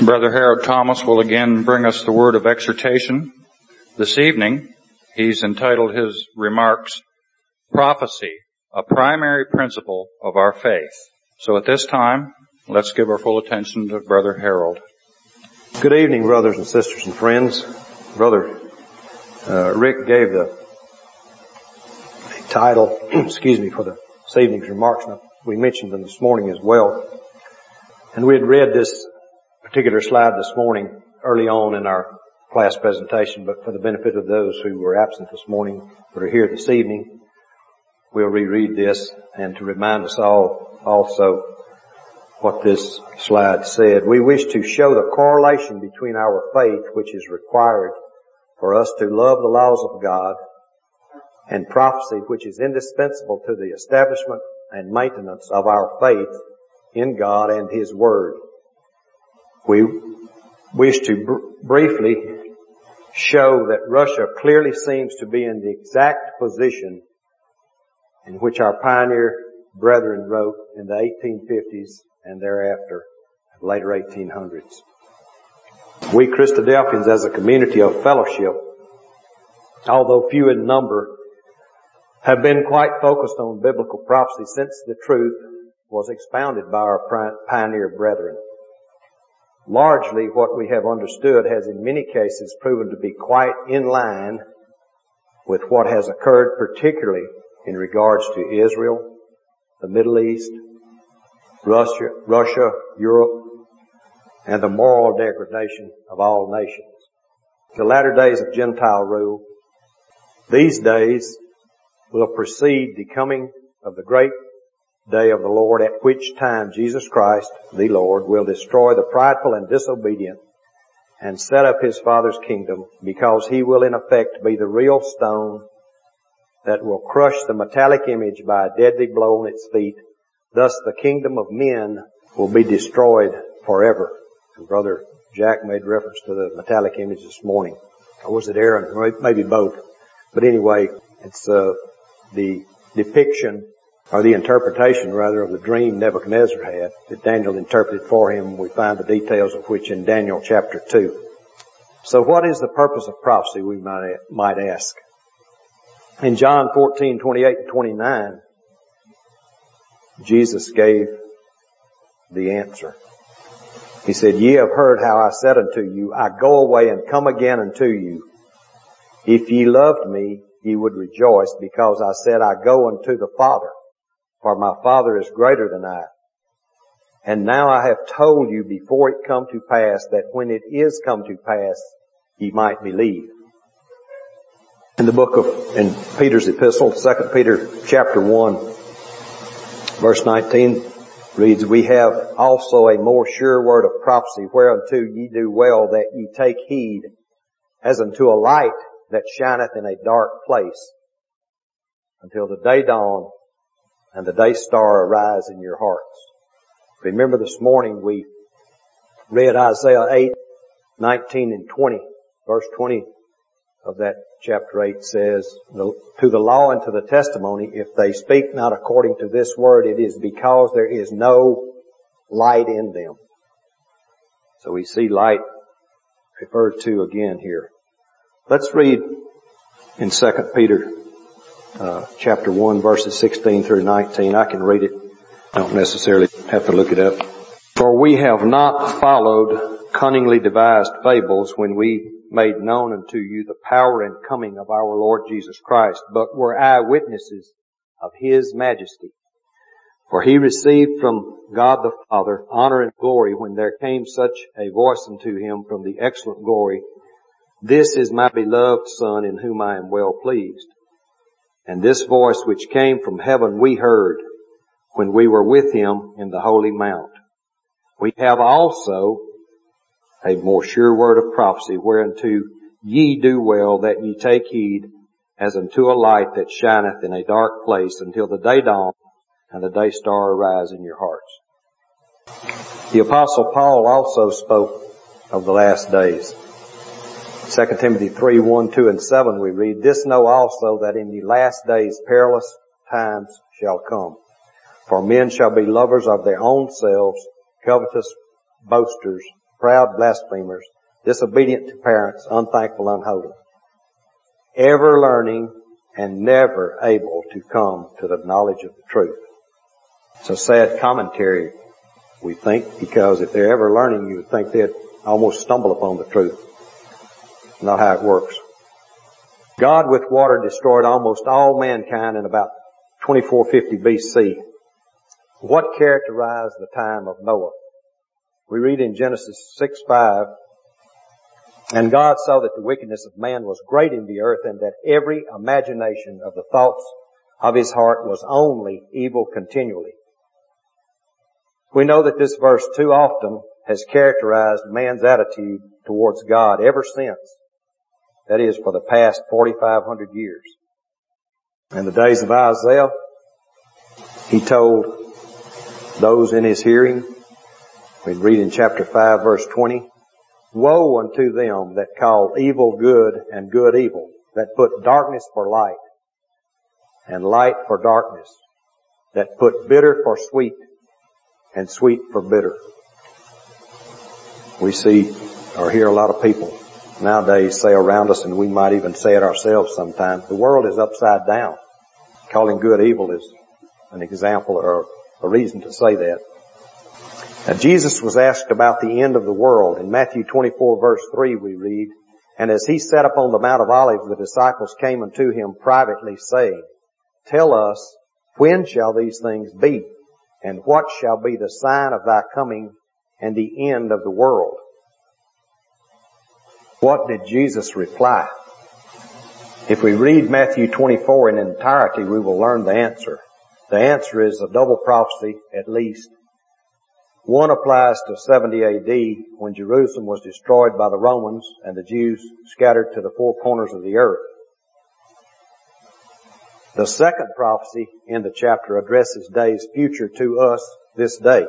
Brother Harold Thomas will again bring us the word of exhortation. This evening, he's entitled his remarks, Prophecy, a Primary Principle of Our Faith. So at this time, let's give our full attention to Brother Harold. Good evening, brothers and sisters and friends. Brother Rick gave the title, for this evening's remarks. We mentioned them this morning as well. And we had read this particular slide this morning early on in our class presentation, but for the benefit of those who were absent this morning but are here this evening, we'll reread this and to remind us all also what this slide said. We wish to show the correlation between our faith, which is required for us to love the laws of God, and prophecy, which is indispensable to the establishment and maintenance of our faith in God and His Word. We wish to briefly show that Russia clearly seems to be in the exact position in which our pioneer brethren wrote in the 1850s and thereafter, later 1800s. We Christadelphians as a community of fellowship, although few in number, have been quite focused on biblical prophecy since the truth was expounded by our pioneer brethren. Largely what we have understood has in many cases proven to be quite in line with what has occurred, particularly in regards to Israel, the Middle East, Russia, Europe, and the moral degradation of all nations. The latter days of Gentile rule, these days will precede the coming of the great day of the Lord, at which time Jesus Christ, the Lord, will destroy the prideful and disobedient and set up His Father's kingdom, because He will in effect be the real stone that will crush the metallic image by a deadly blow on its feet. Thus the kingdom of men will be destroyed forever. And Brother Jack made reference to the metallic image this morning. Or was it Aaron? Or maybe both. But anyway, it's the depiction, or the interpretation rather, of the dream Nebuchadnezzar had that Daniel interpreted for him. We find the details of which in Daniel chapter 2. So what is the purpose of prophecy, we might ask? In John 14:28 and 29, Jesus gave the answer. He said, "Ye have heard how I said unto you, I go away and come again unto you. If ye loved me, ye would rejoice, because I said, I go unto the Father. For my Father is greater than I. And now I have told you before it come to pass, that when it is come to pass, ye might believe." In Peter's epistle, 2 Peter chapter 1, verse 19 reads, "We have also a more sure word of prophecy, whereunto ye do well that ye take heed, as unto a light that shineth in a dark place, until the day dawn and the day star arise in your hearts." Remember this morning we read Isaiah 8, 19 and 20. Verse 20 of that chapter 8 says, "To the law and to the testimony, if they speak not according to this word, it is because there is no light in them." So we see light referred to again here. Let's read in 2 Peter chapter 1, verses 16 through 19. I can read it. I don't necessarily have to look it up. "For we have not followed cunningly devised fables when we made known unto you the power and coming of our Lord Jesus Christ, but were eyewitnesses of His majesty. For He received from God the Father honor and glory when there came such a voice unto Him from the excellent glory, This is my beloved Son, in whom I am well pleased. And this voice which came from heaven we heard when we were with Him in the holy mount. We have also a more sure word of prophecy, whereunto ye do well that ye take heed, as unto a light that shineth in a dark place, until the day dawn and the day star arise in your hearts." The Apostle Paul also spoke of the last days. 2 Timothy 3, 1, 2, and 7 we read, "This know also, that in the last days perilous times shall come. For men shall be lovers of their own selves, covetous, boasters, proud blasphemers, disobedient to parents, unthankful, unholy. Ever learning and never able to come to the knowledge of the truth. It's a sad commentary, we think, because if they're ever learning, you would think they'd almost stumble upon the truth. Not how it works. God with water destroyed almost all mankind in about 2450 BC. What characterized the time of Noah? We read in Genesis 6:5, "And God saw that the wickedness of man was great in the earth, and that every imagination of the thoughts of his heart was only evil continually." We know that this verse too often has characterized man's attitude towards God ever since. That is, for the past 4,500 years. In the days of Isaiah, he told those in his hearing, we read in chapter 5 verse 20, "Woe unto them that call evil good and good evil, that put darkness for light and light for darkness, that put bitter for sweet and sweet for bitter." We see or hear a lot of people nowadays say around us, and we might even say it ourselves sometimes, the world is upside down. Calling good evil is an example or a reason to say that. Now, Jesus was asked about the end of the world. In Matthew 24 verse 3 we read, "And as he sat upon the Mount of Olives, the disciples came unto him privately, saying, Tell us, when shall these things be? And what shall be the sign of thy coming and the end of the world?" What did Jesus reply? If we read Matthew 24 in entirety, we will learn the answer. The answer is a double prophecy, at least. One applies to 70 AD, when Jerusalem was destroyed by the Romans and the Jews scattered to the four corners of the earth. The second prophecy in the chapter addresses days future to us this day.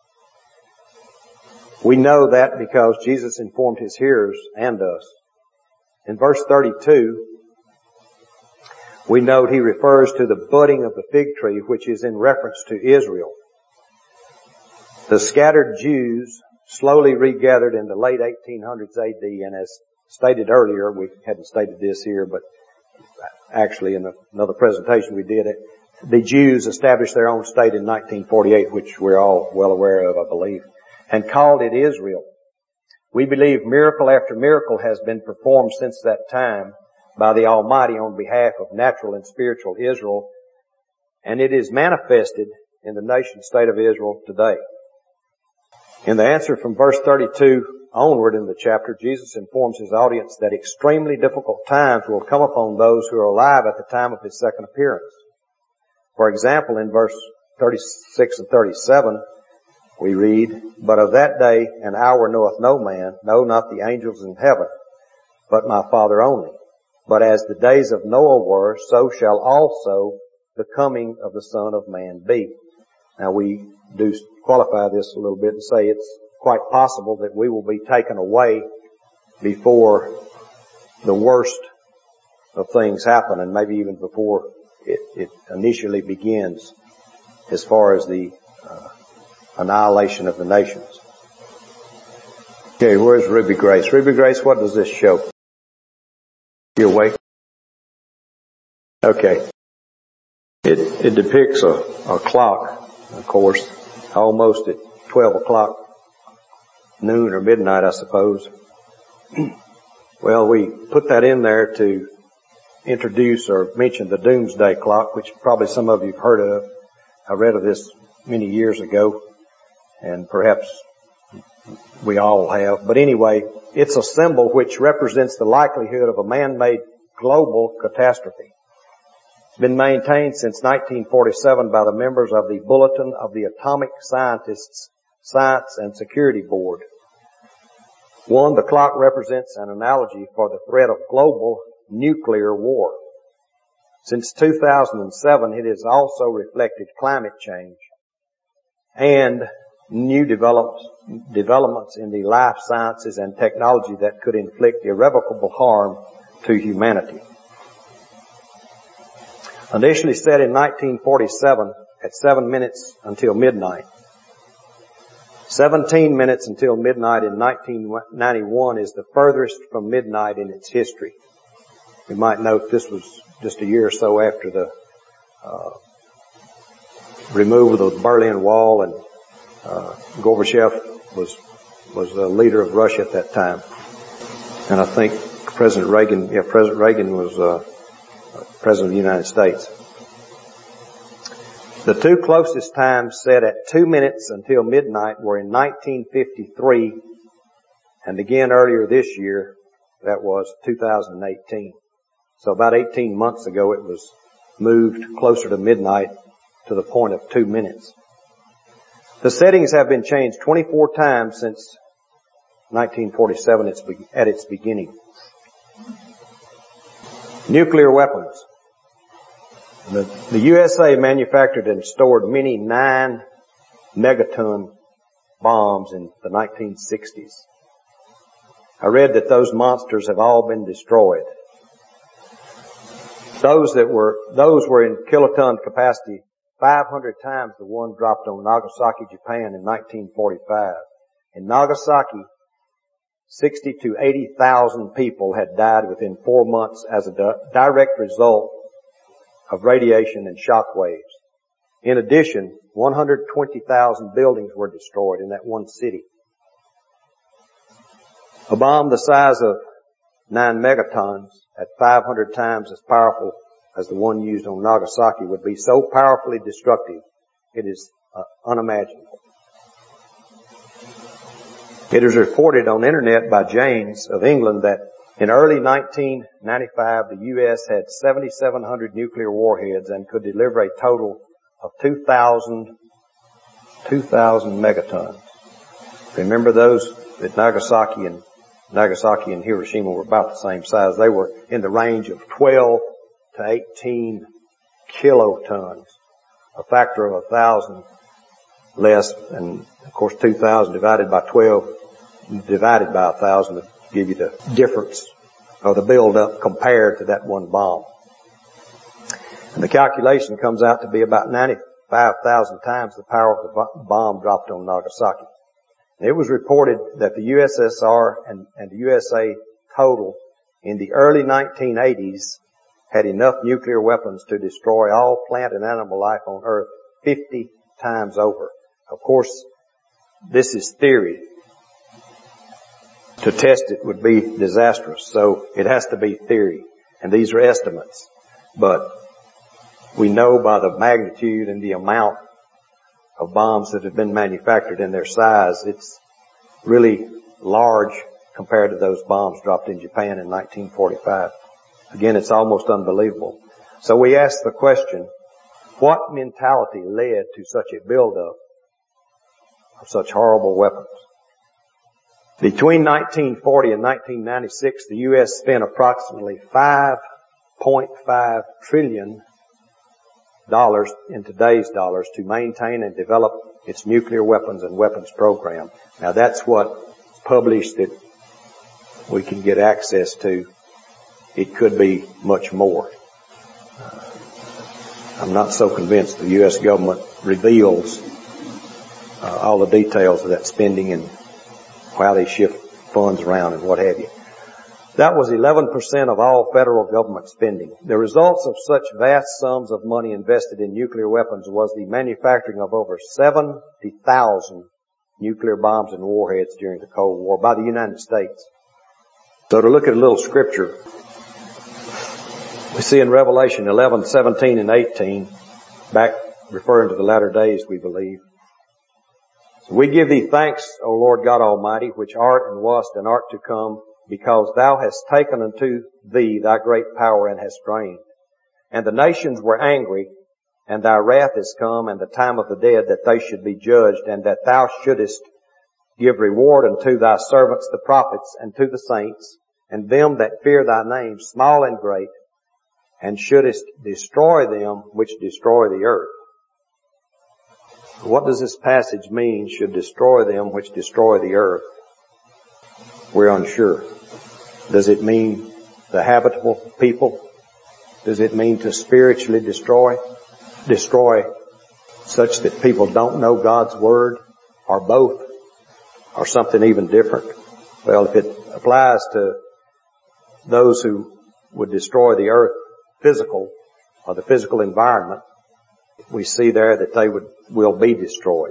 We know that because Jesus informed his hearers and us. In verse 32, we note he refers to the budding of the fig tree, which is in reference to Israel. The scattered Jews slowly regathered in the late 1800s AD, and as stated earlier, we hadn't stated this here, but actually in another presentation we did it, the Jews established their own state in 1948, which we're all well aware of, I believe, and called it Israel. We believe miracle after miracle has been performed since that time by the Almighty on behalf of natural and spiritual Israel, and it is manifested in the nation state of Israel today. In the answer from verse 32 onward in the chapter, Jesus informs his audience that extremely difficult times will come upon those who are alive at the time of his second appearance. For example, in verse 36 and 37, we read, "But of that day and hour knoweth no man, no, not the angels in heaven, but my Father only. But as the days of Noah were, so shall also the coming of the Son of Man be." Now we do qualify this a little bit and say it's quite possible that we will be taken away before the worst of things happen, and maybe even before it initially begins as far as the annihilation of the nations. Okay, where's Ruby Grace? Ruby Grace, what does this show? You awake? Okay. It depicts a clock, of course, almost at 12 o'clock, noon or midnight, I suppose. Well, we put that in there to introduce or mention the doomsday clock, which probably some of you have heard of. I read of this many years ago, and perhaps we all have. But anyway, it's a symbol which represents the likelihood of a man-made global catastrophe. It's been maintained since 1947 by the members of the Bulletin of the Atomic Scientists Science and Security Board. One, the clock represents an analogy for the threat of global nuclear war. Since 2007, it has also reflected climate change and new developments in the life sciences and technology that could inflict irrevocable harm to humanity. Initially set in 1947 at 7 minutes until midnight, 17 minutes until midnight in 1991 is the furthest from midnight in its history. We might note this was just a year or so after the removal of the Berlin Wall, and Gorbachev was the leader of Russia at that time. And I think President Reagan was President of the United States. The two closest times set at 2 minutes until midnight were in 1953 and again earlier this year, that was 2018. So about 18 months ago it was moved closer to midnight to the point of 2 minutes. The settings have been changed 24 times since 1947 at its beginning. Nuclear weapons. The USA manufactured and stored many 9-megaton bombs in the 1960s. I read that those monsters have all been destroyed. Those were in kiloton capacity, 500 times the one dropped on Nagasaki, Japan in 1945. In Nagasaki, 60 to 80,000 people had died within 4 months as a direct result of radiation and shock waves. In addition, 120,000 buildings were destroyed in that one city. A bomb the size of 9 megatons at 500 times as powerful as the one used on Nagasaki would be so powerfully destructive, it is unimaginable. It is reported on the internet by James of England that in early 1995, the U.S. had 7,700 nuclear warheads and could deliver a total of 2,000 megatons. Remember those at Nagasaki and Hiroshima were about the same size. They were in the range of 12 to 18 kilotons, a factor of 1,000 less, and of course 2,000 divided by 12 divided by 1,000 would give you the difference or the build-up compared to that one bomb. And the calculation comes out to be about 95,000 times the power of the bomb dropped on Nagasaki. And it was reported that the USSR and the USA total in the early 1980s had enough nuclear weapons to destroy all plant and animal life on Earth 50 times over. Of course, this is theory. To test it would be disastrous, so it has to be theory. And these are estimates. But we know by the magnitude and the amount of bombs that have been manufactured and their size, it's really large compared to those bombs dropped in Japan in 1945. Again, it's almost unbelievable. So we ask the question, what mentality led to such a buildup of such horrible weapons? Between 1940 and 1996, the U.S. spent approximately $5.5 trillion in today's dollars to maintain and develop its nuclear weapons and weapons program. Now that's what published that we can get access to. It could be much more. I'm not so convinced the U.S. government reveals all the details of that spending and how they shift funds around and what have you. That was 11% of all federal government spending. The results of such vast sums of money invested in nuclear weapons was the manufacturing of over 70,000 nuclear bombs and warheads during the Cold War by the United States. So to look at a little scripture, we see in Revelation 11, 17 and 18, back referring to the latter days, we believe. We give thee thanks, O Lord God Almighty, which art and wast and art to come, because thou hast taken unto thee thy great power and hast reigned. And the nations were angry, and thy wrath is come, and the time of the dead, that they should be judged, and that thou shouldest give reward unto thy servants the prophets, and to the saints, and them that fear thy name, small and great, and shouldest destroy them which destroy the earth. What does this passage mean, should destroy them which destroy the earth? We're unsure. Does it mean the habitable people? Does it mean to spiritually destroy? Destroy such that people don't know God's Word, or both? or something even different? Well, if it applies to those who would destroy the earth physical or the physical environment, we see there that they will be destroyed.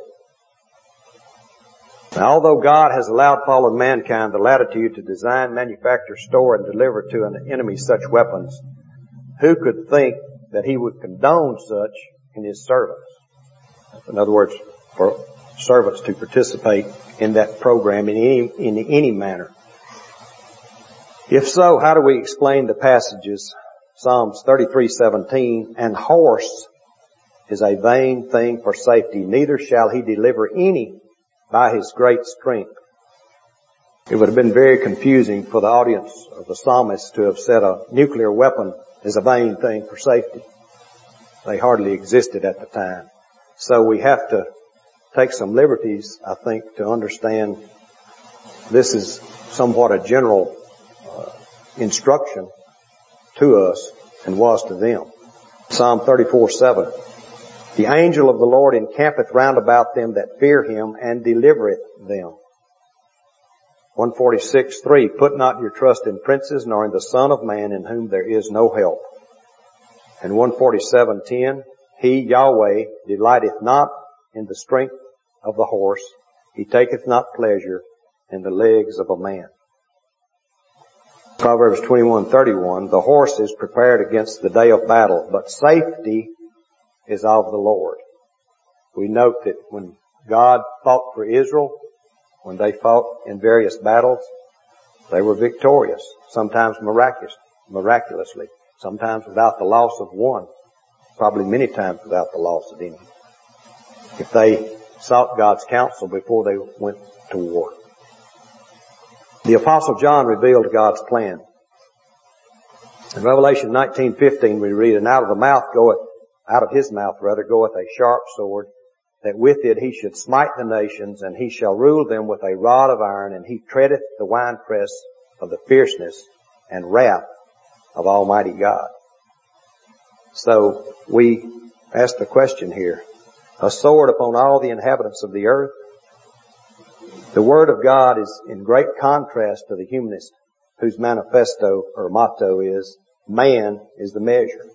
Now, although God has allowed fallen mankind the latitude to design, manufacture, store, and deliver to an enemy such weapons, who could think that he would condone such in his servants? In other words, for servants to participate in that program in any manner. If so, how do we explain the passages? Psalms 33:17, and horse is a vain thing for safety, neither shall he deliver any by his great strength. It would have been very confusing for the audience of the psalmist to have said a nuclear weapon is a vain thing for safety. They hardly existed at the time. So we have to take some liberties, I think, to understand this is somewhat a general instruction to us and was to them. Psalm 34:7. The angel of the Lord encampeth round about them that fear him and delivereth them. 146:3. Put not your trust in princes, nor in the Son of Man, in whom there is no help. And 147:10. He, Yahweh, delighteth not in the strength of the horse. He taketh not pleasure in the legs of a man. Proverbs 21:31. The horse is prepared against the day of battle, but safety is of the Lord. We note that when God fought for Israel, when they fought in various battles, they were victorious, sometimes miraculously, sometimes without the loss of one, probably many times without the loss of any, if they sought God's counsel before they went to war. The Apostle John revealed God's plan. In Revelation 19:15 we read, and out of his mouth goeth a sharp sword, that with it he should smite the nations, and he shall rule them with a rod of iron, and he treadeth the winepress of the fierceness and wrath of Almighty God. So we ask the question here, a sword upon all the inhabitants of the earth? The Word of God is in great contrast to the humanist, whose manifesto or motto is, man is the measure.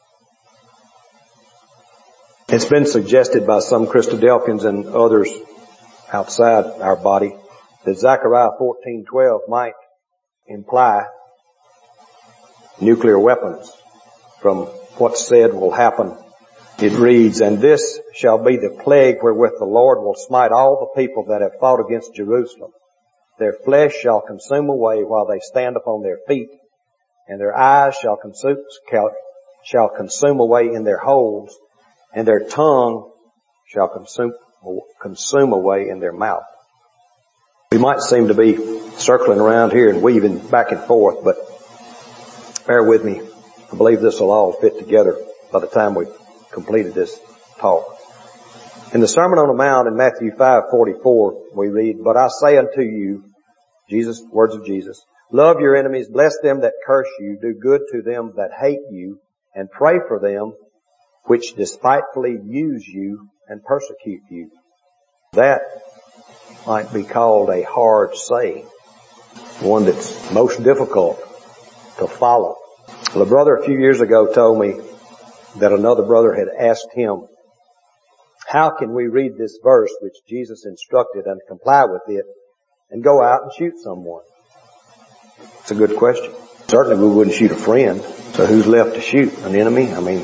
It's been suggested by some Christadelphians and others outside our body that Zechariah 14:12 might imply nuclear weapons from what's said will happen. It reads, and this shall be the plague wherewith the Lord will smite all the people that have fought against Jerusalem. Their flesh shall consume away while they stand upon their feet, and their eyes shall consume away in their holes, and their tongue shall consume away in their mouth. We might seem to be circling around here and weaving back and forth, but bear with me. I believe this will all fit together by the time we've completed this talk. In the Sermon on the Mount in Matthew 5:44, we read, but I say unto you, words of Jesus, love your enemies, bless them that curse you, do good to them that hate you, and pray for them which despitefully use you and persecute you. That might be called a hard saying, one that's most difficult to follow. Well, a brother a few years ago told me that another brother had asked him, how can we read this verse which Jesus instructed and comply with it and go out and shoot someone? It's a good question. Certainly we wouldn't shoot a friend, so who's left to shoot? An enemy?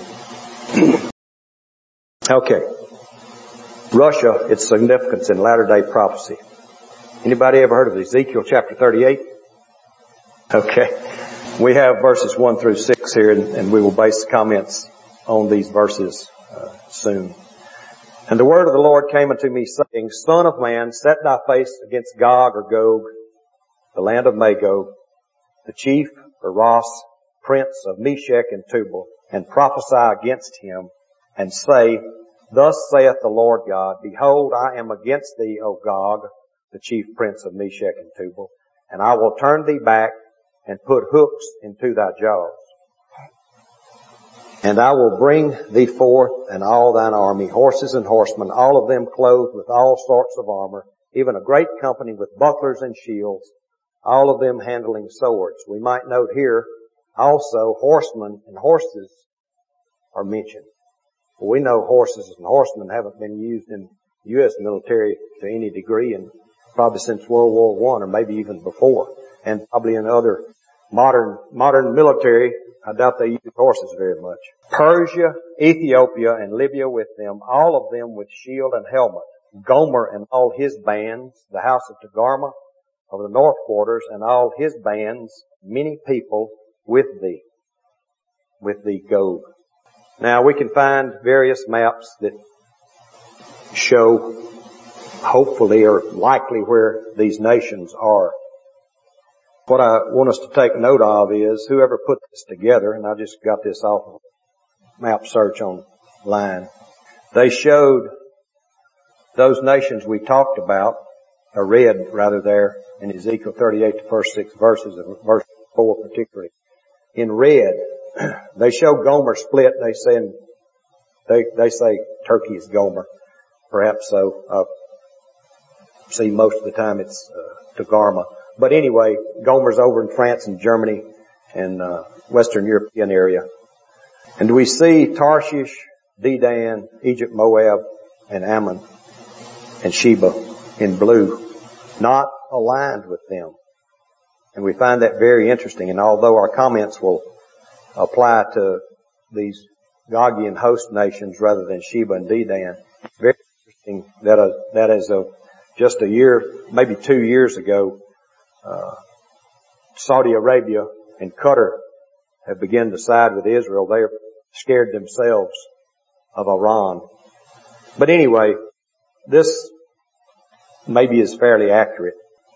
Okay. Russia, its significance in latter-day prophecy. Anybody ever heard of Ezekiel chapter 38? Okay. We have verses 1 through 6 here, and we will base comments on these verses soon. And the word of the Lord came unto me, saying, Son of man, set thy face against Gog or Gog, the land of Magog, the chief, or Ross, prince of Meshech and Tubal, and prophesy against him, and say, Thus saith the Lord God, Behold, I am against thee, O Gog, the chief prince of Meshech and Tubal, and I will turn thee back and put hooks into thy jaws. And I will bring thee forth and all thine army, horses and horsemen, all of them clothed with all sorts of armor, even a great company with bucklers and shields, all of them handling swords. We might note here also horsemen and horses are mentioned. Well, we know horses and horsemen haven't been used in the U.S. military to any degree, and probably since World War I or maybe even before, and probably in other modern military. I doubt they use horses very much. Persia, Ethiopia, and Libya with them, all of them with shield and helmet. Gomer and all his bands, the house of Togarmah of the north quarters, and all his bands, many people with thee Gog. Now we can find various maps that show, hopefully or likely, where these nations are. What I want us to take note of is whoever put this together, and I just got this off of map search online, they showed those nations we talked about, are read rather there in Ezekiel 38, the first 6 verses, and verse 4 particularly. In red, they show Gomer split. They say Turkey is Gomer. Perhaps so. See, most of the time it's Togarmah. But anyway, Gomer's over in France and Germany and Western European area. And we see Tarshish, Dedan, Egypt, Moab, and Ammon, and Sheba in blue, not aligned with them. And we find that very interesting. And although our comments will apply to these Gogian host nations rather than Sheba and Dedan, it's very interesting that as of just a year, maybe 2 years ago, Saudi Arabia and Qatar have begun to side with Israel. They are scared themselves of Iran. But anyway, this maybe is fairly accurate.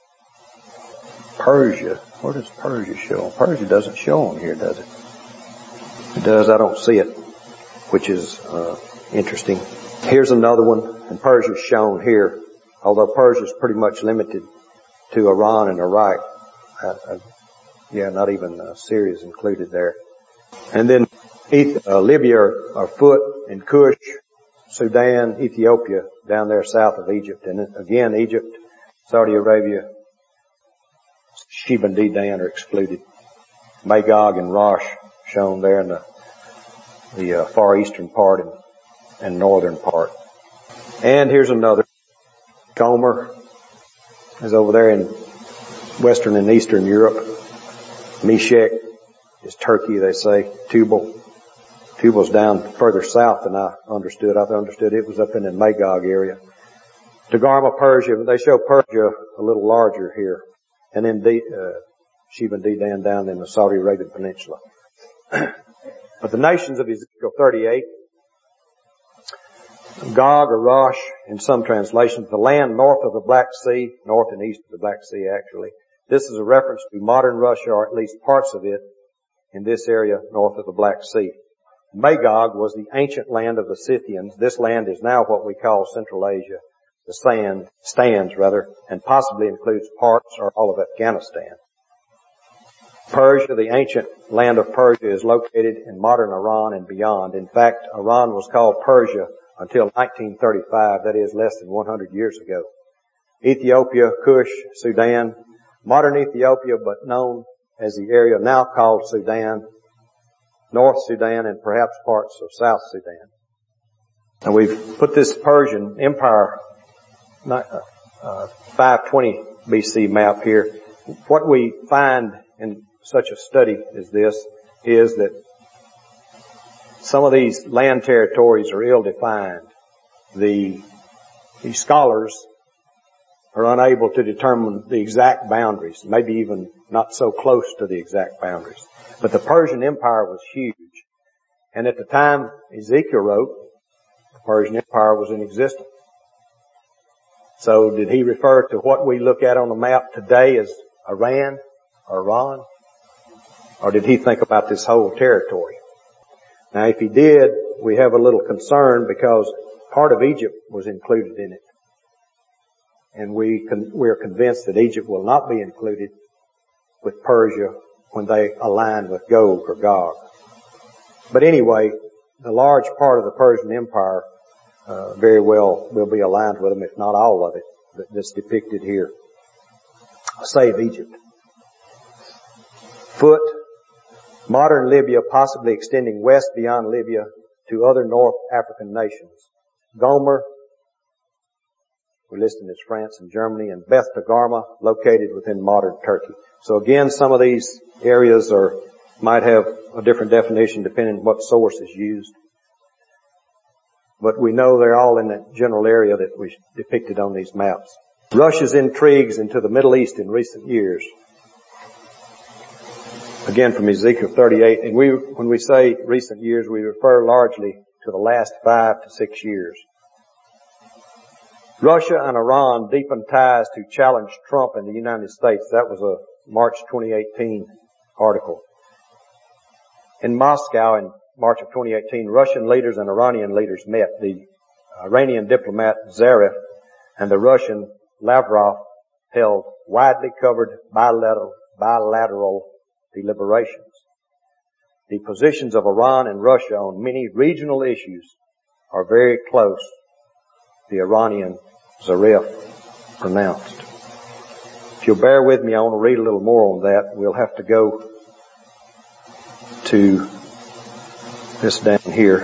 Persia. Where does Persia show? Persia doesn't show on here, does it? It does. I don't see it, which is interesting. Here's another one, and Persia's shown here, although Persia's pretty much limited to Iran and Iraq. Not even Syria's included there. And then Libya are foot, and Cush, Sudan, Ethiopia down there south of Egypt. And again, Egypt, Saudi Arabia, Sheba and Dedan are excluded. Magog and Rosh shown there in the far eastern part and northern part. And here's another. Gomer is over there in Western and Eastern Europe. Meshech is Turkey, they say. Tubal's down further south than I understood. I understood it was up in the Magog area. Togarmah, Persia, they show Persia a little larger here. And then Sheba and Dedan down in the Saudi Arabian Peninsula. But the nations of Ezekiel 38, Gog or Rosh in some translations, the land north of the Black Sea, north and east of the Black Sea actually. This is a reference to modern Russia, or at least parts of it, in this area north of the Black Sea. Magog was the ancient land of the Scythians. This land is now what we call Central Asia, the stands, and possibly includes parts or all of Afghanistan. Persia, the ancient land of Persia, is located in modern Iran and beyond. In fact, Iran was called Persia until 1935, that is less than 100 years ago. Ethiopia, Cush, Sudan, modern Ethiopia, but known as the area now called Sudan, North Sudan, and perhaps parts of South Sudan. And we've put this Persian Empire 520 BC map here. What we find in such a study as this is that some of these land territories are ill-defined. These scholars are unable to determine the exact boundaries, maybe even not so close to the exact boundaries. But the Persian Empire was huge. And at the time Ezekiel wrote, the Persian Empire was in existence. So did he refer to what we look at on the map today as Iran or Iran? Or did he think about this whole territory? Now if he did, we have a little concern because part of Egypt was included in it. And we are convinced that Egypt will not be included with Persia when they align with Gog or Gog. But anyway, the large part of the Persian Empire very well will be aligned with them, if not all of it. that's depicted here. Save Egypt. Foot, modern Libya, possibly extending west beyond Libya to other North African nations. Gomer, we're listed as France and Germany, and Beth Togarmah, located within modern Turkey. So again, some of these areas might have a different definition depending on what source is used. But we know they're all in that general area that we depicted on these maps. Russia's intrigues into the Middle East in recent years. Again, from Ezekiel 38. And when we say recent years, we refer largely to the last 5 to 6 years. Russia and Iran deepened ties to challenge Trump in the United States. That was a March 2018 article. In Moscow in March of 2018, Russian leaders and Iranian leaders met. The Iranian diplomat Zarif and the Russian Lavrov held widely covered bilateral deliberations. The positions of Iran and Russia on many regional issues are very close, the Iranian Zarif pronounced. If you'll bear with me, I want to read a little more on that. We'll have to go to this down here.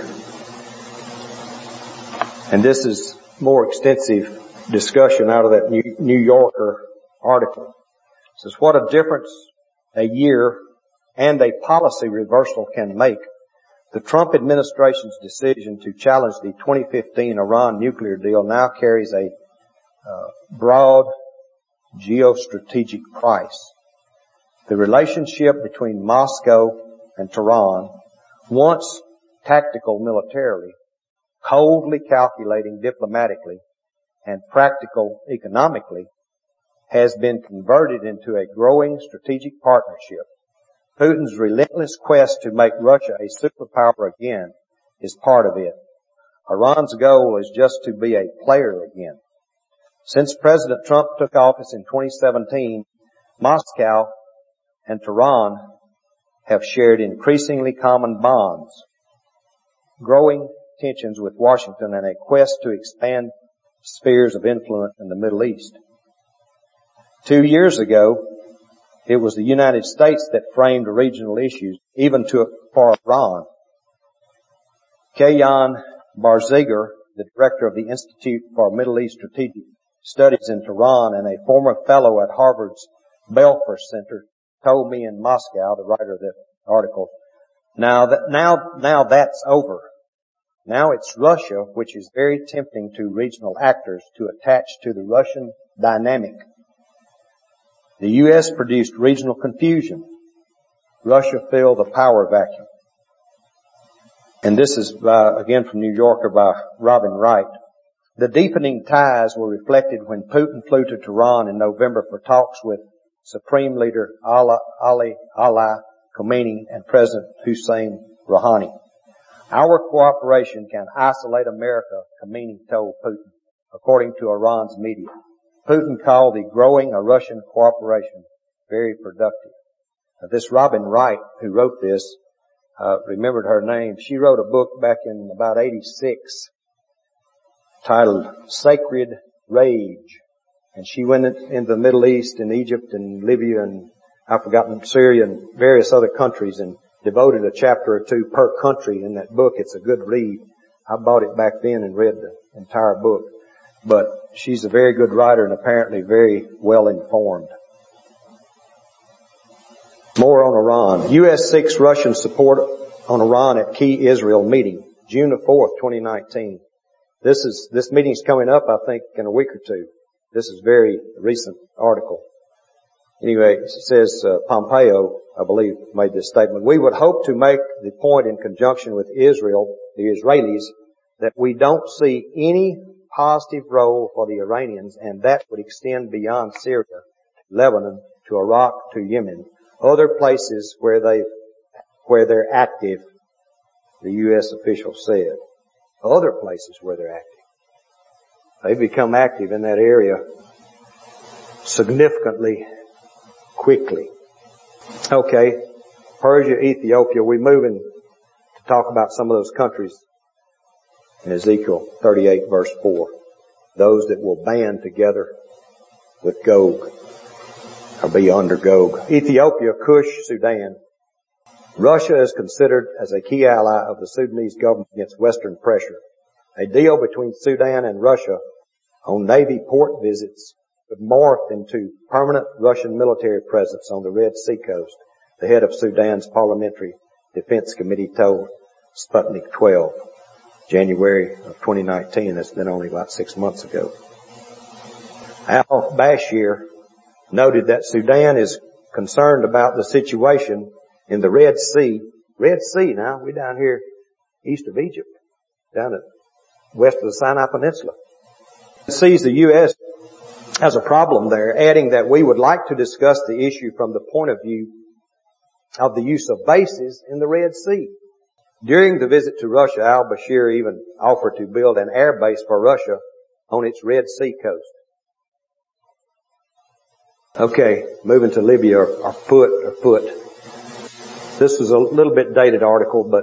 And this is more extensive discussion out of that New Yorker article. It says, what a difference a year and a policy reversal can make. The Trump administration's decision to challenge the 2015 Iran nuclear deal now carries a broad geostrategic price. The relationship between Moscow and Tehran, once tactical militarily, coldly calculating diplomatically, and practical economically, has been converted into a growing strategic partnership. Putin's relentless quest to make Russia a superpower again is part of it. Iran's goal is just to be a player again. Since President Trump took office in 2017, Moscow and Tehran have shared increasingly common bonds, growing tensions with Washington, and a quest to expand spheres of influence in the Middle East. 2 years ago, it was the United States that framed regional issues, even for Iran. Kayan Barziger, the director of the Institute for Middle East Strategic Studies in Tehran and a former fellow at Harvard's Belfer Center, told me in Moscow, the writer of the article, now that's over. Now it's Russia, which is very tempting to regional actors to attach to the Russian dynamic. The U.S. produced regional confusion. Russia filled the power vacuum. And this is, again from New Yorker by Robin Wright. The deepening ties were reflected when Putin flew to Tehran in November for talks with Supreme Leader Ali Khamenei and President Hussein Rouhani. Our cooperation can isolate America, Khamenei told Putin, according to Iran's media. Putin called the growing Russian cooperation very productive. Now, this Robin Wright, who wrote this, remembered her name. She wrote a book back in about 86 titled Sacred Rage. And she went into the Middle East and Egypt and Libya and I've forgotten Syria and various other countries and devoted a chapter or two per country in that book. It's a good read. I bought it back then and read the entire book. But she's a very good writer and apparently very well informed. More on Iran. U.S. seeks Russian support on Iran at key Israel meeting, June the 4th, 2019. This meeting's coming up, I think, in a week or two. This is a very recent article. Anyway, it says Pompeo, I believe, made this statement. We would hope to make the point in conjunction with Israel, the Israelis, that we don't see any positive role for the Iranians, and that would extend beyond Syria, Lebanon, to Iraq, to Yemen, other places where they're active, the U.S. official said. Other places where they're active. They've become active in that area significantly quickly. Okay, Persia, Ethiopia, we're moving to talk about some of those countries in Ezekiel 38 verse 4. those that will band together with Gog, or be under Gog. Ethiopia, Cush, Sudan. Russia is considered as a key ally of the Sudanese government against Western pressure. A deal between Sudan and Russia on Navy port visits would morph into permanent Russian military presence on the Red Sea coast, the head of Sudan's Parliamentary Defense Committee told Sputnik 12, January of 2019. That's been only about 6 months ago. Al-Bashir noted that Sudan is concerned about the situation in the Red Sea. Red Sea now, we're down here east of Egypt, down at west of the Sinai Peninsula. It sees the U.S. has a problem there, adding that we would like to discuss the issue from the point of view of the use of bases in the Red Sea. During the visit to Russia, al-Bashir even offered to build an air base for Russia on its Red Sea coast. Okay, moving to Libya or foot. This is a little bit dated article, but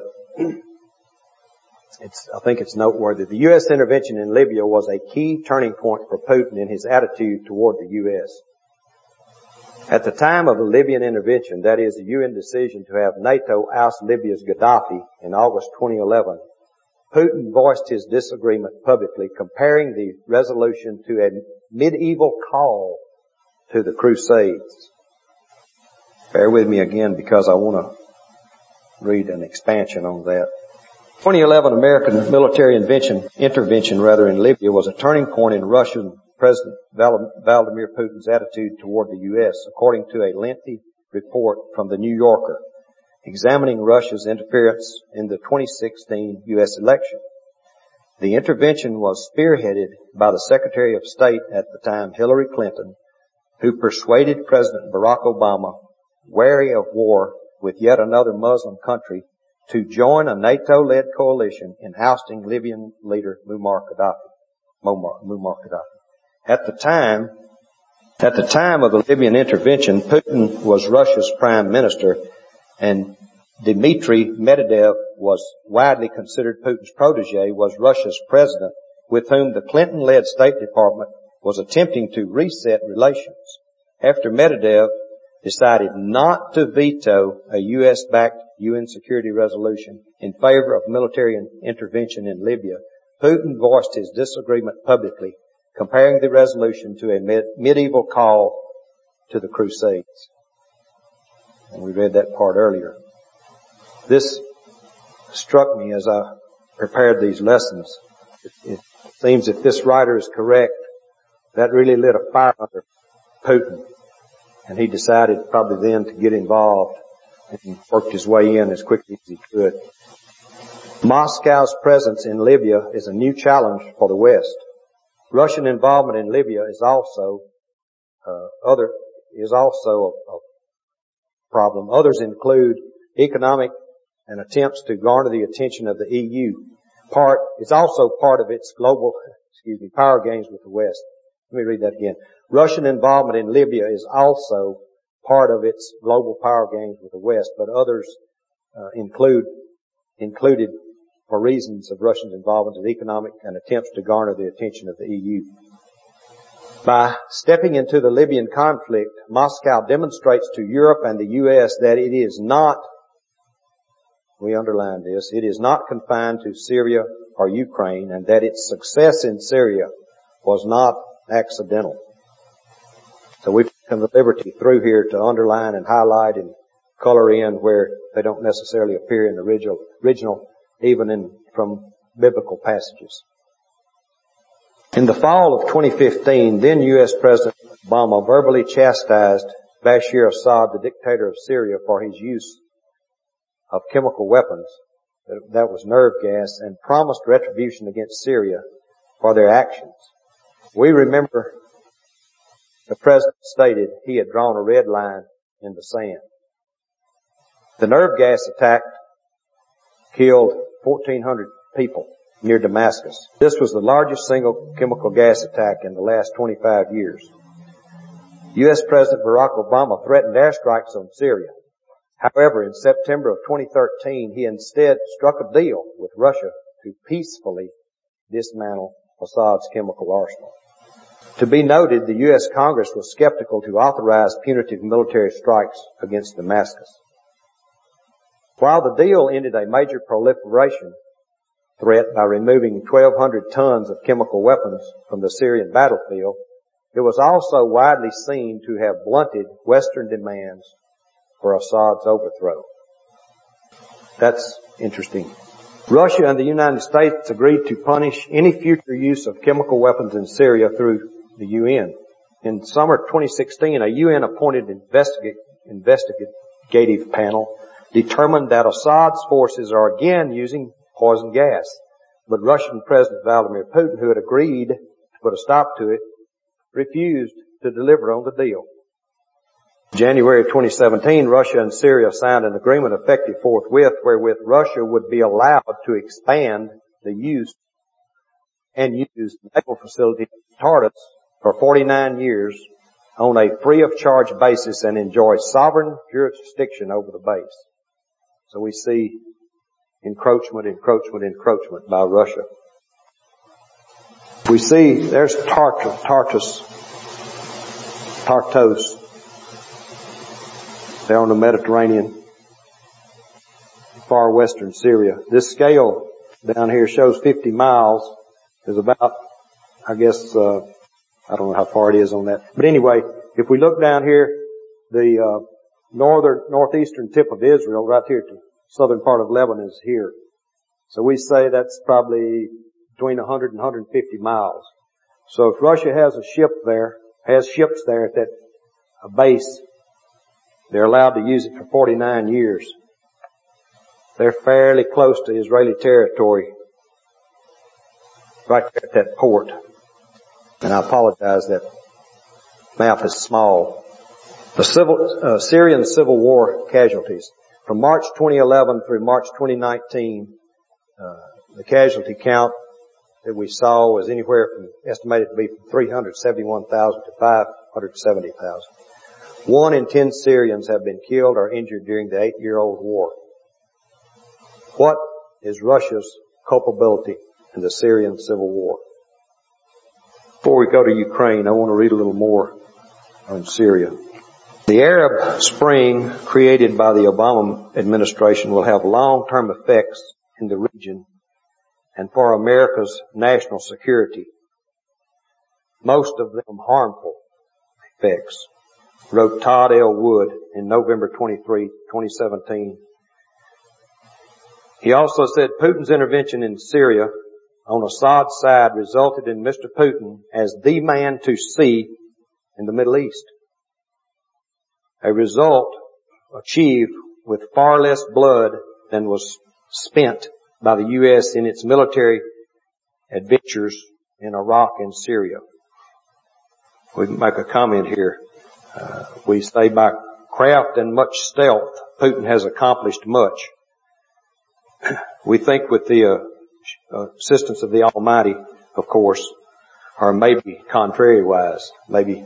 I think it's noteworthy. The U.S. intervention in Libya was a key turning point for Putin in his attitude toward the U.S. At the time of the Libyan intervention, that is the UN decision to have NATO oust Libya's Gaddafi in August 2011, Putin voiced his disagreement publicly, comparing the resolution to a medieval call to the Crusades. Bear with me again because I want to read an expansion on that. 2011 American military intervention in Libya was a turning point in Russian President Vladimir Putin's attitude toward the U.S., according to a lengthy report from the New Yorker examining Russia's interference in the 2016 U.S. election. The intervention was spearheaded by the Secretary of State at the time, Hillary Clinton, who persuaded President Barack Obama, wary of war with yet another Muslim country, to join a NATO-led coalition in ousting Libyan leader Muammar Gaddafi. At the time of the Libyan intervention, Putin was Russia's prime minister, and Dmitry Medvedev was widely considered Putin's protege, was Russia's president, with whom the Clinton-led State Department was attempting to reset relations. After Medvedev decided not to veto a U.S.-backed UN security resolution in favor of military intervention in Libya, Putin voiced his disagreement publicly, comparing the resolution to a medieval call to the Crusades. And we read that part earlier. This struck me as I prepared these lessons. It seems if this writer is correct, that really lit a fire under Putin. And he decided probably then to get involved and worked his way in as quickly as he could. Moscow's presence in Libya is a new challenge for the West. Russian involvement in Libya is also a problem. Others include economic and attempts to garner the attention of the EU. It's also part of its global, power games with the West. Let me read that again. Russian involvement in Libya is also part of its global power games with the West, but others included for reasons of Russia's involvement in economic and attempts to garner the attention of the EU. By stepping into the Libyan conflict, Moscow demonstrates to Europe and the U.S. that it is not, we underline this, it is not confined to Syria or Ukraine, and that its success in Syria was not accidental. So we've taken the liberty through here to underline and highlight and color in where they don't necessarily appear in the original, even from biblical passages. In the fall of 2015, then U.S. President Obama verbally chastised Bashir Assad, the dictator of Syria, for his use of chemical weapons, that was nerve gas, and promised retribution against Syria for their actions. We remember the president stated he had drawn a red line in the sand. The nerve gas attack killed 1,400 people near Damascus. This was the largest single chemical gas attack in the last 25 years. U.S. President Barack Obama threatened airstrikes on Syria. However, in September of 2013, he instead struck a deal with Russia to peacefully dismantle Assad's chemical arsenal. To be noted, the U.S. Congress was skeptical to authorize punitive military strikes against Damascus. While the deal ended a major proliferation threat by removing 1,200 tons of chemical weapons from the Syrian battlefield, it was also widely seen to have blunted Western demands for Assad's overthrow. That's interesting. Russia and the United States agreed to punish any future use of chemical weapons in Syria through the UN. In summer 2016, a UN-appointed investigative panel determined that Assad's forces are again using poison gas. But Russian President Vladimir Putin, who had agreed to put a stop to it, refused to deliver on the deal. In January 2017, Russia and Syria signed an agreement effective forthwith wherewith Russia would be allowed to expand the use and use the naval facility in Tartus for 49 years on a free of charge basis and enjoy sovereign jurisdiction over the base. So we see encroachment by Russia. We see there's Tartus, there on the Mediterranean, far western Syria. This scale down here shows 50 miles is about, I guess, I don't know how far it is on that. But anyway, if we look down here, the northeastern tip of Israel, right here to southern part of Lebanon is here. So we say that's probably between 100 and 150 miles. So if Russia has ships there at that base, they're allowed to use it for 49 years. They're fairly close to Israeli territory, right there at that port. And I apologize, that map is small. The Syrian civil war casualties. From March 2011 through March 2019, the casualty count that we saw was anywhere from, estimated to be from 371,000 to 570,000. 1 in 10 Syrians have been killed or injured during the 8-year-old war. What is Russia's culpability in the Syrian civil war? Before we go to Ukraine, I want to read a little more on Syria. The Arab Spring created by the Obama administration will have long-term effects in the region and for America's national security. Most of them harmful effects, wrote Todd L. Wood in November 23, 2017. He also said Putin's intervention in Syria on Assad's side resulted in Mr. Putin as the man to see in the Middle East. A result achieved with far less blood than was spent by the U.S. in its military adventures in Iraq and Syria. We can make a comment here. We say by craft and much stealth, Putin has accomplished much. We think with the assistance of the Almighty, of course, or maybe contrary-wise, maybe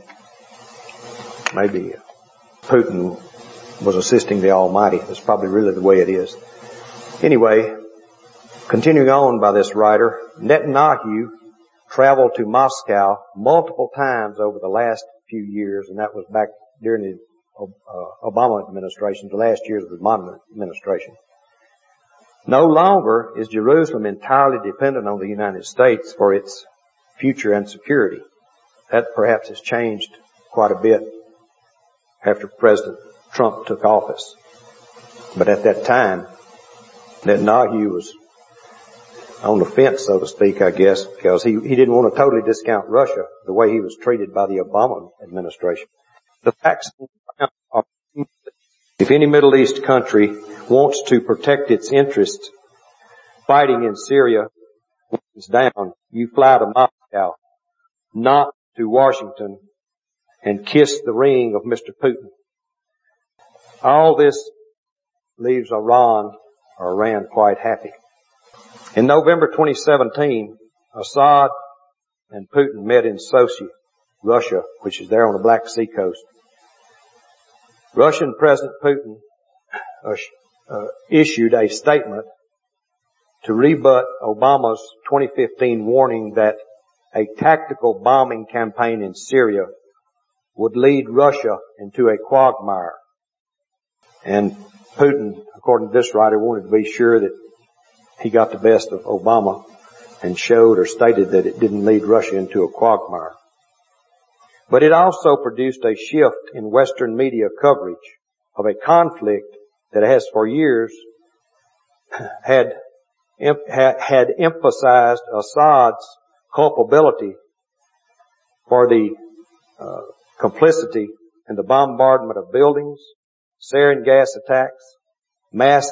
Putin was assisting the Almighty. That's probably really the way it is. Anyway, continuing on by this writer, Netanyahu traveled to Moscow multiple times over the last few years, and that was back during the Obama administration, the last years of the Obama administration. No longer is Jerusalem entirely dependent on the United States for its future and security. That perhaps has changed quite a bit after President Trump took office. But at that time, Netanyahu was on the fence, so to speak, I guess, because he didn't want to totally discount Russia the way he was treated by the Obama administration. The facts are, if any Middle East country wants to protect its interests, fighting in Syria is down, you fly to Moscow, not to Washington, and kiss the ring of Mr. Putin. All this leaves Iran quite happy. In November 2017, Assad and Putin met in Sochi, Russia, which is there on the Black Sea coast. Russian President Putin issued a statement to rebut Obama's 2015 warning that a tactical bombing campaign in Syria would lead Russia into a quagmire. And Putin, according to this writer, wanted to be sure that he got the best of Obama and showed or stated that it didn't lead Russia into a quagmire. But it also produced a shift in Western media coverage of a conflict that has for years had emphasized Assad's culpability for the complicity in the bombardment of buildings, sarin gas attacks, mass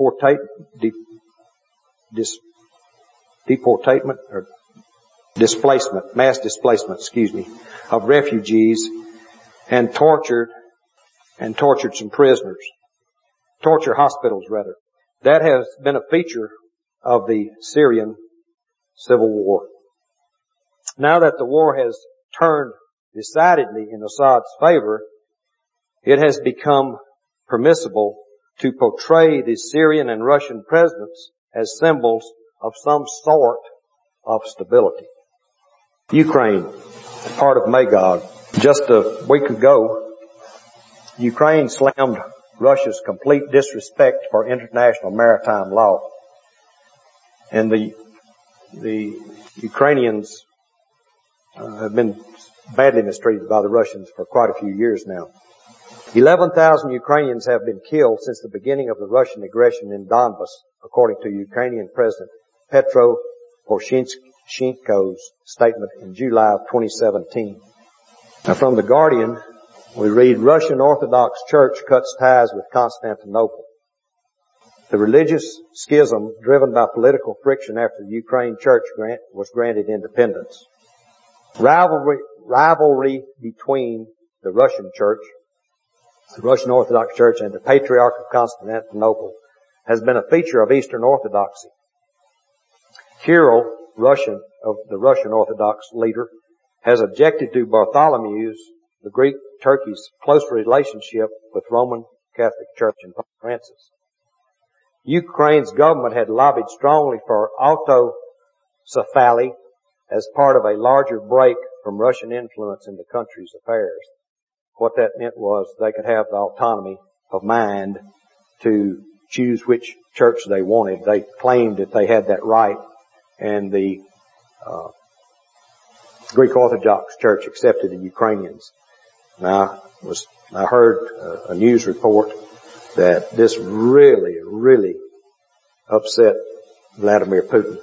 displacement of refugees, and tortured some prisoners. Torture hospitals, rather. That has been a feature of the Syrian civil war. Now that the war has turned decidedly in Assad's favor, it has become permissible to portray the Syrian and Russian presidents as symbols of some sort of stability. Ukraine, part of Magog. Just a week ago, Ukraine slammed Russia's complete disrespect for international maritime law. And the Ukrainians have been badly mistreated by the Russians for quite a few years now. 11,000 Ukrainians have been killed since the beginning of the Russian aggression in Donbas, according to Ukrainian President Petro Poroshenko's statement in July of 2017. Now from The Guardian, we read, Russian Orthodox Church cuts ties with Constantinople. The religious schism driven by political friction after the Ukraine church was granted independence. Rivalry between the Russian church, the Russian Orthodox Church, and the Patriarch of Constantinople has been a feature of Eastern Orthodoxy. Kirill, the Russian Orthodox leader, has objected to Bartholomew's, the Greek Turkey's, close relationship with Roman Catholic Church and Pope Francis. Ukraine's government had lobbied strongly for autocephaly as part of a larger break from Russian influence in the country's affairs. What that meant was they could have the autonomy of mind to choose which church they wanted. They claimed that they had that right, and the Greek Orthodox Church accepted the Ukrainians. Now, I heard a news report that this really, really upset Vladimir Putin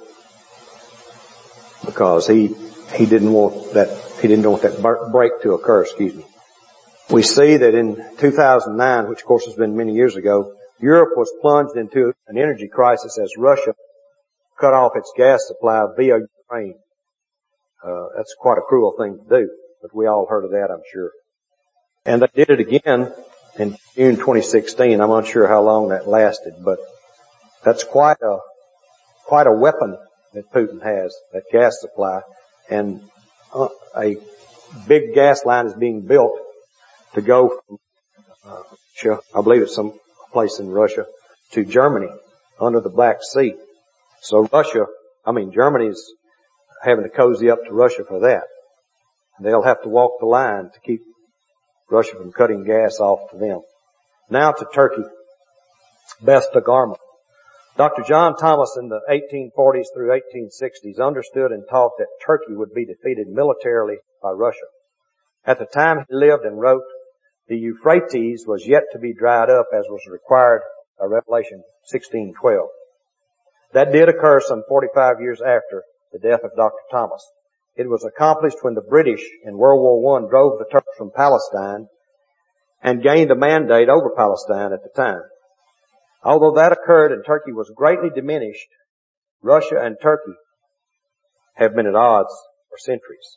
because he didn't want that break to occur, We see that in 2009, which of course has been many years ago, Europe was plunged into an energy crisis as Russia cut off its gas supply via Ukraine. That's quite a cruel thing to do, but we all heard of that, I'm sure. And they did it again in June 2016. I'm not sure how long that lasted, but that's quite a weapon that Putin has, that gas supply. And a big gas line is being built to go from, I believe it's some place in Russia, to Germany under the Black Sea. So Germany's having to cozy up to Russia for that. They'll have to walk the line to keep Russia from cutting gas off to them. Now to Turkey. Besta Garma. Dr. John Thomas in the 1840s through 1860s understood and taught that Turkey would be defeated militarily by Russia. At the time he lived and wrote, the Euphrates was yet to be dried up as was required by Revelation 16:12. That did occur some 45 years after the death of Dr. Thomas. It was accomplished when the British in World War I drove the Turks from Palestine and gained a mandate over Palestine at the time. Although that occurred and Turkey was greatly diminished, Russia and Turkey have been at odds for centuries.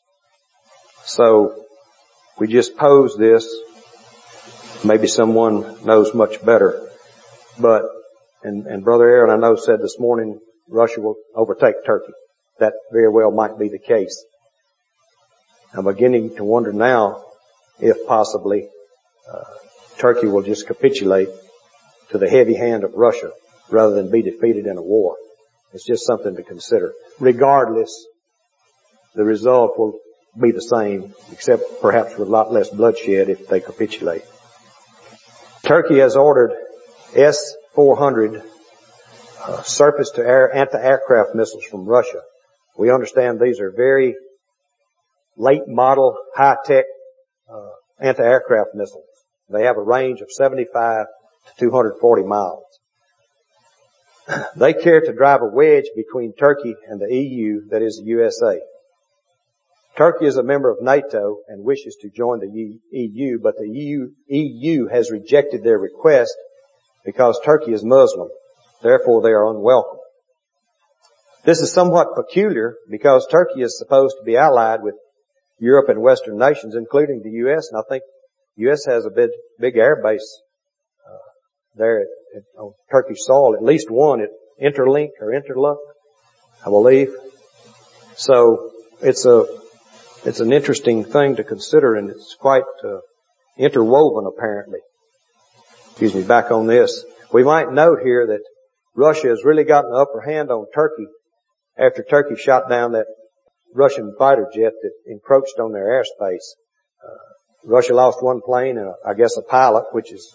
So we just pose this. Maybe someone knows much better. But, and Brother Aaron, I know, said this morning Russia will overtake Turkey. That very well might be the case. I'm beginning to wonder now if possibly Turkey will just capitulate to the heavy hand of Russia rather than be defeated in a war. It's just something to consider. Regardless, the result will be the same, except perhaps with a lot less bloodshed if they capitulate. Turkey has ordered S-400 surface-to-air anti-aircraft missiles from Russia. We understand these are very late model, high-tech anti-aircraft missiles. They have a range of 75 to 240 miles. They care to drive a wedge between Turkey and the EU, that is the USA. Turkey is a member of NATO and wishes to join the EU, but the EU has rejected their request because Turkey is Muslim. Therefore, they are unwelcome. This is somewhat peculiar because Turkey is supposed to be allied with Europe and Western nations, including the U.S., and I think the U.S. has a big air base there on Turkish soil, at least one at Interlink, I believe. So it's an interesting thing to consider, and it's quite interwoven, apparently. Back on this. We might note here that Russia has really gotten the upper hand on Turkey after Turkey shot down that Russian fighter jet that encroached on their airspace. Russia lost one plane and I guess a pilot, which is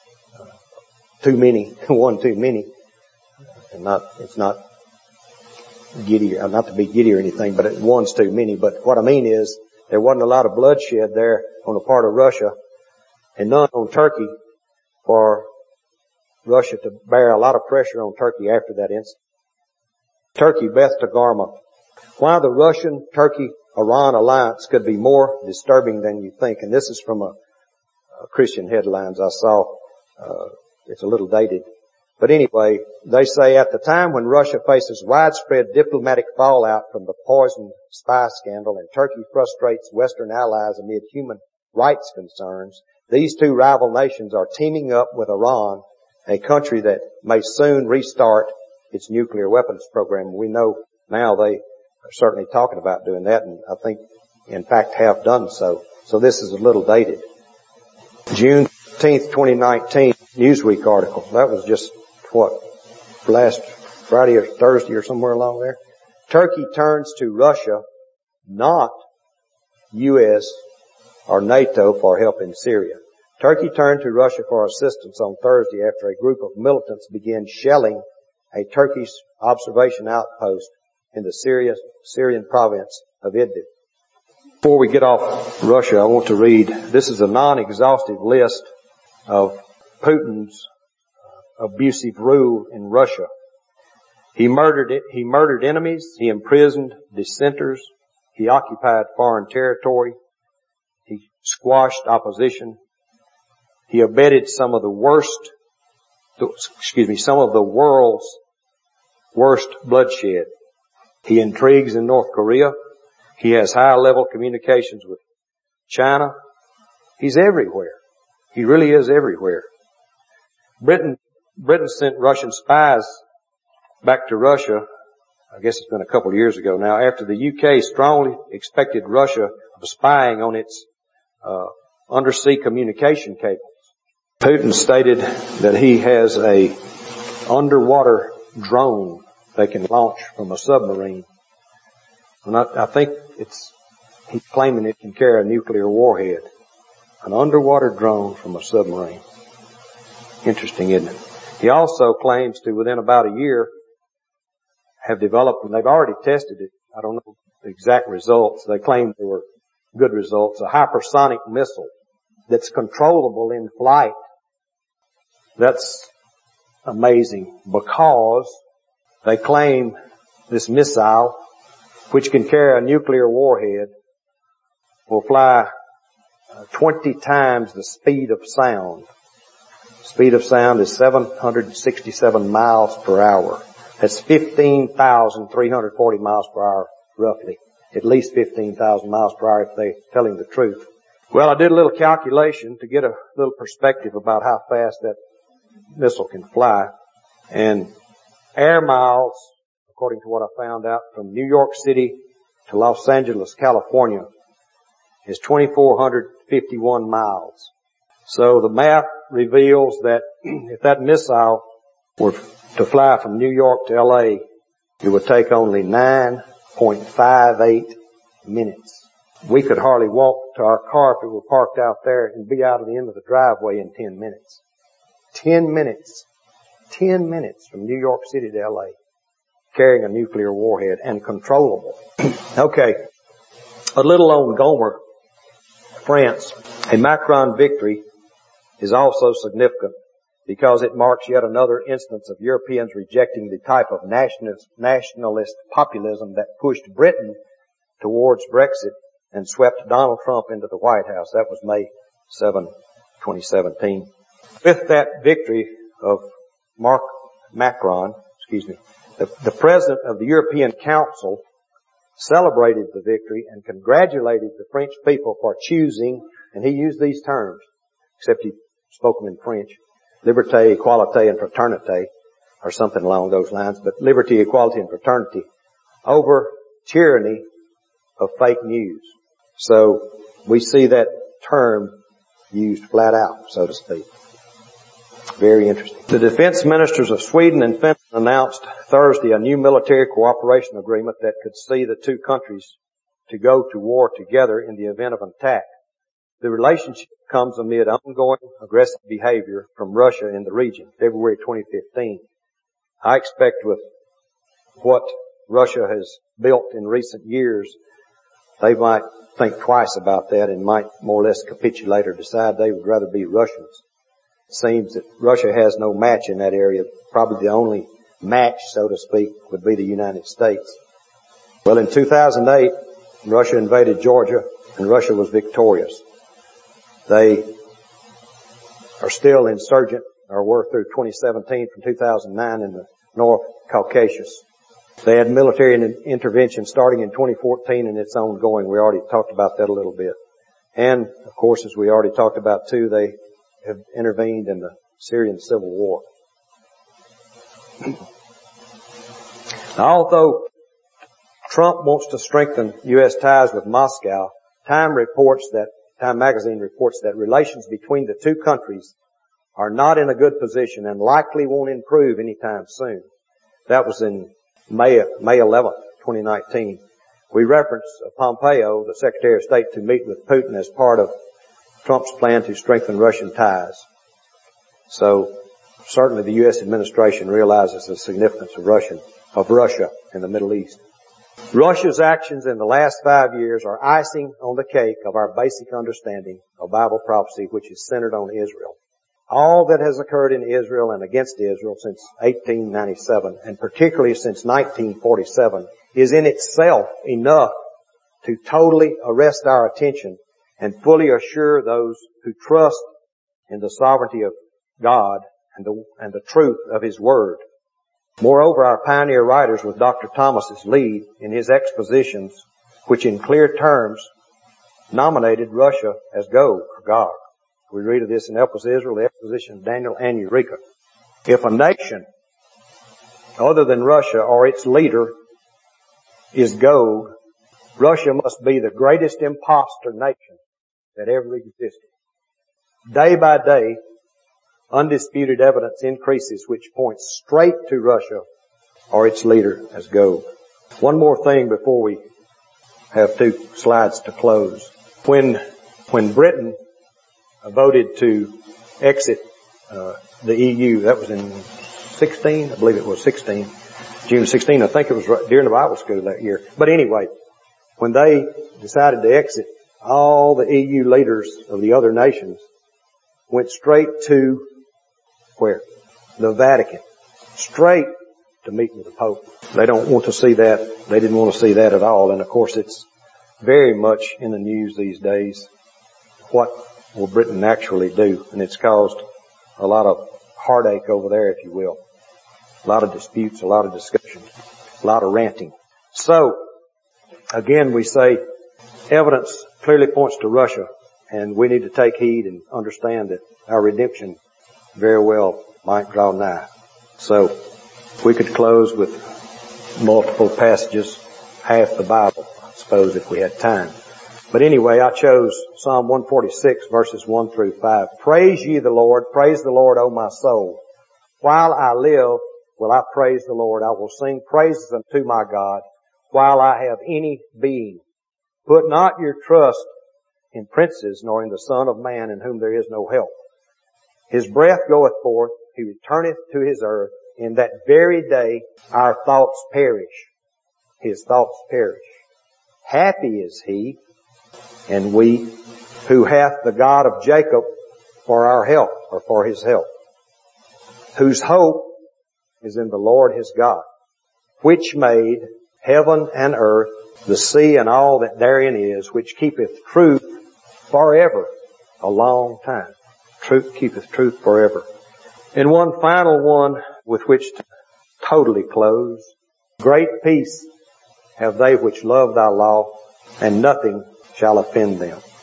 one too many. And it's not giddy, not to be giddy or anything, but one's too many. But what I mean is there wasn't a lot of bloodshed there on the part of Russia and none on Turkey for Russia to bear a lot of pressure on Turkey after that incident. Turkey, Beth Togarmah. Why the Russian-Turkey-Iran alliance could be more disturbing than you think. And this is from a Christian headlines I saw. It's a little dated. But anyway, they say at the time when Russia faces widespread diplomatic fallout from the poison spy scandal and Turkey frustrates Western allies amid human rights concerns, these two rival nations are teaming up with Iran, a country that may soon restart its nuclear weapons program. We know now they are certainly talking about doing that, and I think, in fact, have done so. So this is a little dated. June 15th, 2019, Newsweek article. That was just, last Friday or Thursday or somewhere along there. Turkey turns to Russia, not U.S. or NATO, for help in Syria. Turkey turned to Russia for assistance on Thursday after a group of militants began shelling a Turkish observation outpost in the Syrian province of Idlib. Before we get off Russia, I want to read, this is a non-exhaustive list of Putin's abusive rule in Russia. He murdered enemies, he imprisoned dissenters, he occupied foreign territory, he squashed opposition, he abetted some of the world's worst bloodshed. He intrigues in North Korea. He has high-level communications with China. He's everywhere. He really is everywhere. Britain sent Russian spies back to Russia, I guess it's been a couple of years ago now, after the UK strongly expected Russia of spying on its undersea communication cables. Putin stated that he has a underwater drone they can launch from a submarine. And I think he's claiming it can carry a nuclear warhead. An underwater drone from a submarine. Interesting, isn't it? He also claims to, within about a year, have developed, and they've already tested it. I don't know the exact results. They claim they were good results. A hypersonic missile that's controllable in flight. That's amazing because they claim this missile, which can carry a nuclear warhead, will fly 20 times the speed of sound. Speed of sound is 767 miles per hour. That's 15,340 miles per hour, roughly. At least 15,000 miles per hour if they're telling the truth. Well, I did a little calculation to get a little perspective about how fast that missile can fly. And air miles, according to what I found out, from New York City to Los Angeles, California, is 2,451 miles. So the math reveals that if that missile were to fly from New York to LA, it would take only 9.58 minutes. We could hardly walk to our car if it were parked out there and be out of the end of the driveway in 10 minutes. 10 minutes. 10 minutes from New York City to L.A. carrying a nuclear warhead and controllable. Okay. A little on Gomer, France. A Macron victory is also significant because it marks yet another instance of Europeans rejecting the type of nationalist populism that pushed Britain towards Brexit and swept Donald Trump into the White House. That was May 7, 2017. With that victory of Macron, the President of the European Council celebrated the victory and congratulated the French people for choosing, and he used these terms, except he spoke them in French, liberté, equalité, and fraternité, or something along those lines, but liberty, equality, and fraternity over tyranny of fake news. So we see that term used flat out, so to speak. Very interesting. The defense ministers of Sweden and Finland announced Thursday a new military cooperation agreement that could see the two countries to go to war together in the event of an attack. The relationship comes amid ongoing aggressive behavior from Russia in the region, February 2015. I expect with what Russia has built in recent years, they might think twice about that and might more or less capitulate or decide they would rather be Russians. It seems that Russia has no match in that area. Probably the only match, so to speak, would be the United States. Well, in 2008, Russia invaded Georgia and Russia was victorious. They are still insurgent, or were through 2017 from 2009 in the North Caucasus. They had military intervention starting in 2014 and it's ongoing. We already talked about that a little bit. And, of course, as we already talked about too, they have intervened in the Syrian civil war. Now, although Trump wants to strengthen U.S. ties with Moscow, Time magazine reports that relations between the two countries are not in a good position and likely won't improve anytime soon. That was in May 11th, 2019. We reference Pompeo, the Secretary of State, to meet with Putin as part of Trump's plan to strengthen Russian ties. So certainly the U.S. administration realizes the significance of Russia in the Middle East. Russia's actions in the last 5 years are icing on the cake of our basic understanding of Bible prophecy, which is centered on Israel. All that has occurred in Israel and against Israel since 1897, and particularly since 1947, is in itself enough to totally arrest our attention and fully assure those who trust in the sovereignty of God and the truth of His Word. Moreover, our pioneer writers, with Dr. Thomas's lead in his expositions, which in clear terms nominated Russia as Gog or Gog. We read of this in Elpis Israel, the exposition of Daniel, and Eureka. If a nation other than Russia or its leader is Gog, Russia must be the greatest imposter nation that ever existed. Day by day, undisputed evidence increases which points straight to Russia or its leader as Gog. One more thing before we have 2 slides to close. When Britain voted to exit the EU, that was in 16, I believe it was 16, June 16, I think it was right during the Bible school that year. But anyway, when they decided to exit, all the EU leaders of the other nations went straight to where? The Vatican. Straight to meet with the Pope. They don't want to see that. They didn't want to see that at all. And of course it's very much in the news these days. What will Britain actually do? And it's caused a lot of heartache over there, if you will. A lot of disputes, a lot of discussions, a lot of ranting. So, again, we say evidence clearly points to Russia, and we need to take heed and understand that our redemption very well might draw nigh. So, we could close with multiple passages, half the Bible, I suppose, if we had time. But anyway, I chose Psalm 146, verses 1 through 5. Praise ye the Lord, praise the Lord, O my soul. While I live, will I praise the Lord. I will sing praises unto my God while I have any being. Put not your trust in princes, nor in the Son of Man, in whom there is no help. His breath goeth forth, he returneth to his earth. In that very day our thoughts perish. His thoughts perish. Happy is he, and we, who hath the God of Jacob for our help, or for his help, whose hope is in the Lord his God, which made heaven and earth, the sea and all that therein is, which keepeth truth forever, a long time. Truth keepeth truth forever. And one final one with which to totally close. Great peace have they which love thy law, and nothing shall offend them.